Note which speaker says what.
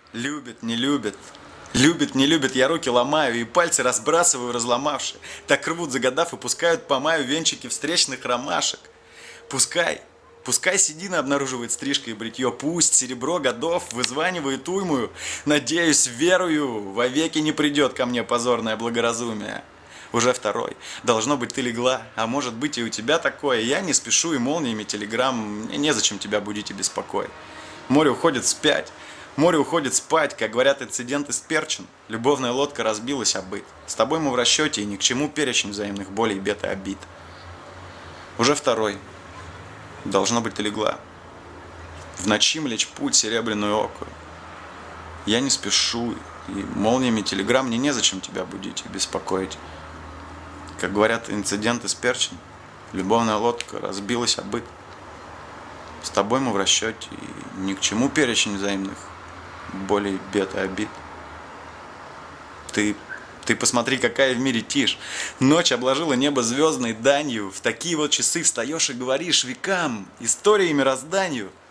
Speaker 1: Любит, не любит. Любит, не любит, я руки ломаю и пальцы разбрасываю разломавши. Так рвут, загадав, и пускают по маю венчики встречных ромашек. Пускай седина обнаруживает стрижка и бритье, пусть серебро годов вызванивает уймую. Надеюсь, верую, вовеки не придет ко мне позорное благоразумие. Уже второй. Должно быть, ты легла, а может быть и у тебя такое. Я не спешу и молниями телеграмм, мне незачем тебя будить и беспокой. Море уходит вспять. Море уходит спать, как говорят, инцидент исперчен. Любовная лодка разбилась о быт. С тобой мы в расчете, и ни к чему перечень взаимных болей, бед и обид. Уже второй. Должно быть, ты легла. В ночи млечь путь серебряную окую. Я не спешу, и молниями телеграмм мне незачем тебя будить и беспокоить. Как говорят, инцидент исперчен. Любовная лодка разбилась о быт. С тобой мы в расчете, и ни к чему перечень взаимных болей, бед и обид. Ты посмотри, какая в мире тишь. Ночь обложила небо звездной данью. В такие вот часы встаешь и говоришь векам, истории и мирозданию.